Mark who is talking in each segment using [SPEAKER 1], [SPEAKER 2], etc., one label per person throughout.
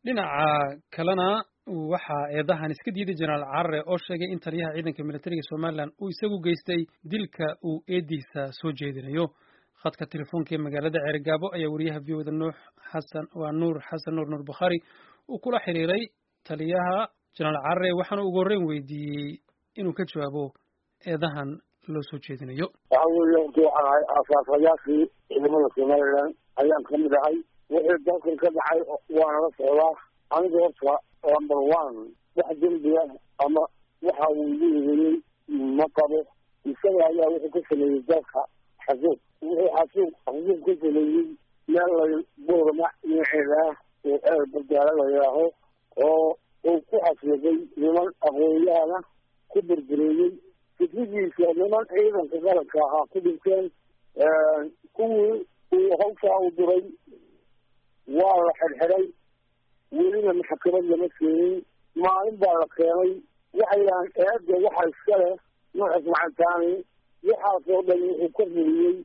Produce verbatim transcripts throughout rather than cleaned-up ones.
[SPEAKER 1] dhinaca kalena waxaa eedahan iska diiday jenaraal carre oo sheegay in taliyaha ciidanka militariga somalilan uu isagu geystay dilka uu eediisa soo jeedinayo khadka telefoonka ee magaalada ceergaabo ayaa wariyaha v o da nuux xasan waa nuur xasan nuur nuur bukhaari uu kula xiriiray taliyaha jenaraal carre waxaana ugu horreyn weydiiyey inuu ka jawaabo eedahan loo soo jeedinayo.
[SPEAKER 2] waxa weeye waxaan ahay aasaasayaashii ciidamada somalilan ayaan ka mid ahay wixii dalkan ka dhacay waana la socdaa aniga horta number one wax dembiga ama waxa uu igu yeelay ma qabo isaga ayaa wuxuu ka sameeyey dalka xasuuq wuxuu xasuuq xasuuq ka sameeyey meel la boorama dhinaceeda ah oo eer bardaala la yidhaaho oo uu ku xasuuqay niman aqoonyahana ku berbereeyey fikradiisa niman ciidanka qaranka ahaa ku dhinteen kuwii uu hawshaa u diray waa la xirxiray welina maxkamad lama keenin maalin baa la keenay waxay yidhahaan eedda waxa iska leh nuux ismacantaani waxaasoo dhan wuxuu ka fuliyey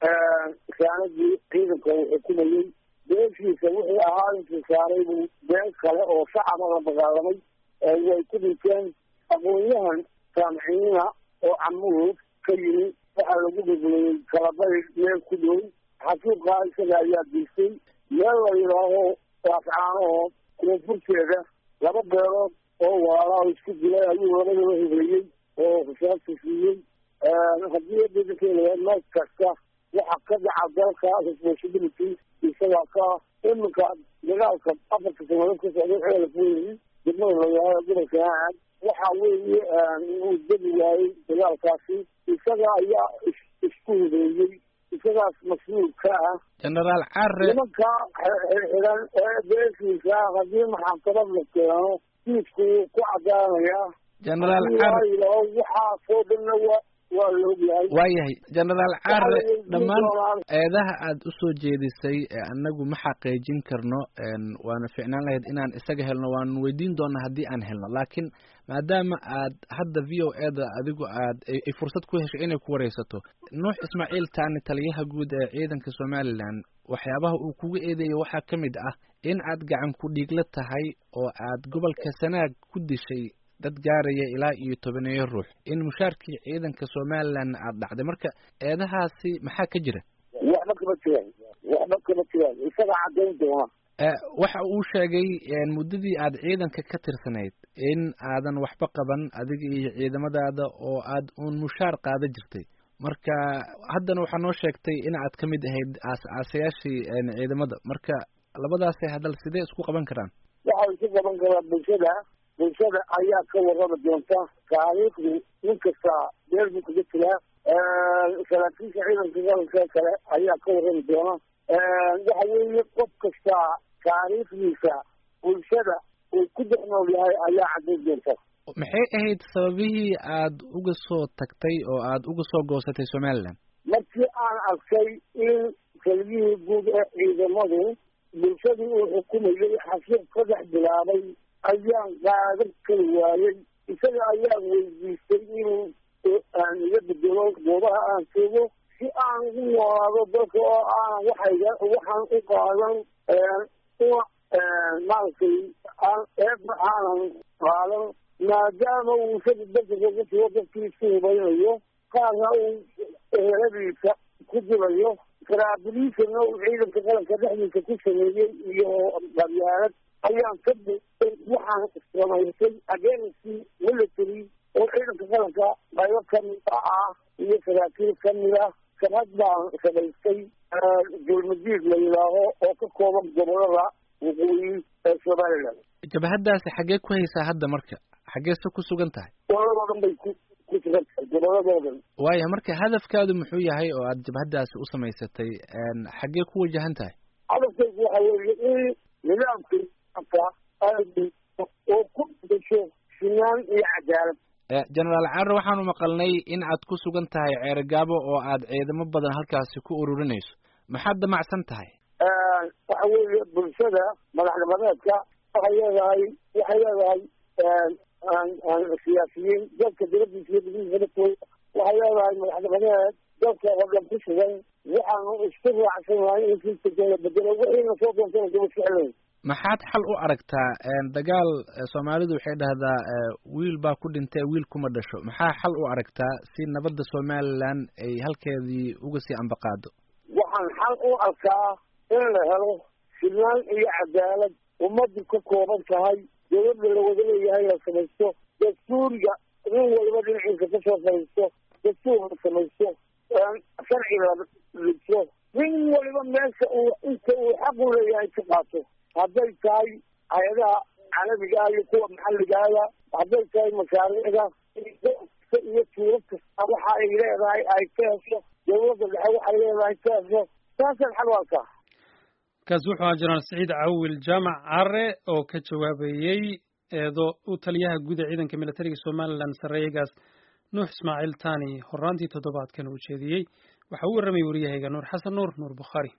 [SPEAKER 2] saanadii ciidanka uu xukumayey beeshiisa wixii ahaa intii saaray buu been kale oo shacaba la dagaalamay way ku dhinteen aqoonyahan saamiciina oo camuud ka yimi waxaa lagu dhiglayey kalabay meel ku dhow xasuuqaa isaga ayaa geystay meel la yidhaaho waafcaanoo koonfurteeda laba beerood oo walaalaha isku dilay ayuu labadaba hibeeyey oo rasaasta siiyey haddii eedadakeeda meel kasta waxa ka dhaca dalka responsibility isagaa ka iminka dagaalka afarka sanadood ka socday xeelafooyihi degmada la yidhaaho gobolka aad waxa weeye uu degi waayey dagaalkaasi isaga ayaa isku hibeeyey isagaas mas-uul ka ah
[SPEAKER 3] jenaraal carre
[SPEAKER 2] nimanka xirxiran ee beeshiisa haddii maxkamad la keeno diisku ku cadaanayaa
[SPEAKER 3] jenaraal carre
[SPEAKER 2] waxaasoo dhanna wa waa la ogyahay
[SPEAKER 3] waayahay jenaraal carre dhammaan eedaha aad usoo jeedisay annagu ma xaqiijin karno waana ficnaan lahayd inaan isaga helno waanu weydiin doonaa haddii aan helno laakiin maadaama aad hadda v o e da adigu aad ay fursad ku heshay inay ku wareysato nuux ismaaciil taani taliyaha guud ee ciidanka somalilan waxyaabaha uu kugu eedeeyay waxaa ka mid ah in aad gacan ku dhiigla tahay oo aad gobolka sanaag ku dishay dad gaaraya ilaa iyo tobaneeyo ruux in mushaarkii ciidanka somalilan aad dhacday marka eedahaasi maxaa ka jira
[SPEAKER 2] waxba kama jiraan waxba kama jiraan isaga caddayn doona
[SPEAKER 3] waxa uu sheegay muddadii aad ciidanka ka tirsanayd in aadan waxba qaban adiga iyo ciidamadaada oo aad uun mushaar qaada jirtay marka haddana waxaa noo sheegtay in aad ka mid ahayd aas-aasayaashii ciidamada marka labadaasi hadal sidee isku qaban karaan
[SPEAKER 2] waxaa isku qaban karaa bulshada bulshada ayaa ka warrami doonta taariikhdu nin kasta meel buu kaga jiraa saraakiisha ciidanka qaranka kale ayaa ka warrami doona waxa weeye qof kasta taariikhdiisa bulshada uu ku dhex nool yahay ayaa caddayn doonta
[SPEAKER 3] maxay ahayd sababihii aad uga soo tagtay oo aad uga soo goosatay somalilan
[SPEAKER 2] markii aan arkay in taliyihii guud ee ciidamadu bulshadii uu xukumayay xasuuq ka dhex bilaabay ayaan qaadan kali waayey isaga ayaan weydiistay inuu aan iga bedelo goobaha aan joogo si aan ugu noolaado dalka oo aanan waxayga waxaan u qaadan uma maaragtay aan eedna aanan qaadan maadaama uu isaga dalka kaga jiro dadkii isku hubaynayo qaarna uu eheladiisa ku dilayo saraabiiliisana uu ciidanka qaranka dhexdiisa ku sameeyey iyo qabyaalad ayaan ka waxaan samaysay agency military oo ciidanka qaranka qaybo kamid ah iyo saraakiil kamid ah sharad baan samaystay dulmadiid la yidhaaho oo ka kooban gobolada waqooyi ee somaliland
[SPEAKER 3] jabhadaasi xaggee ku haysaa hadda marka xaggeese ku sugan tahay
[SPEAKER 2] goboladoo dhan bay ku ku sugan tahay goboladoo dhan
[SPEAKER 3] waaya marka hadafkaadu muxuu yahay oo aad jabhadaasi u samaysatay xaggee ku wajahan tahay
[SPEAKER 2] hadafkaygu waxa weeye in nidaamkii oo ku dasho sinaan iyo cadaalad
[SPEAKER 3] jenaraal carre waxaanu maqalnay in aad ku sugan tahay ceergaabo oo aad ciidamo badan halkaasi ku ururinayso maxaad damacsan tahay
[SPEAKER 2] waxa weeye bulshada madaxnimadeedka waxay leedahay waxay leedahay siyaasiyiin dalka dibadiisa iyo gudihiisa waxay leedahay madaxnimadeed dalka oo dhan ku sugan waxaanu isku raacsan lahay in siisagala bedelo wixiina soo doontana daba ficlayn
[SPEAKER 3] maxaad xal u aragtaa dagaal soomaalidu waxay dhahdaa wiil baa ku dhintay wiil kuma dhasho maxaa xal u aragtaa si nabadda somaliland ay halkeedii uga sii ambaqaado
[SPEAKER 2] waxaan xal u arkaa in la helo sinaan iyo cadaalad ummaddu ka kooban tahay dawladda la wada leeyahay la samaysto dastuuriga nin waliba dhinaciisa ka soo fadhiisto dastuur la samaysto sharci la dhigto nin waliba meesha uu inta uu xaq u leeyahay ka qaato hadday tahay hay-adaha caalamiga ah iyo kuwa maxalligaada hadday tahay mashaariicda iyo tuuro kasta waxa ay leedahay ay ka hesho dawladda dhexe waxay leedahay ka hesho taasaan xal u arkaa
[SPEAKER 1] kaas wuxuu ahaa jenaraal Siciid Cawil Jaamac Carre oo ka jawaabayay eedo u taliyaha guud ee ciidanka militariga Somaliland sareeyagaas Nuux Ismaaciil Taani horaantii toddobaadkan uu jeediyay waxa uu warramay wariyahayga Nuur Xasan Nuur Nuur Bukhari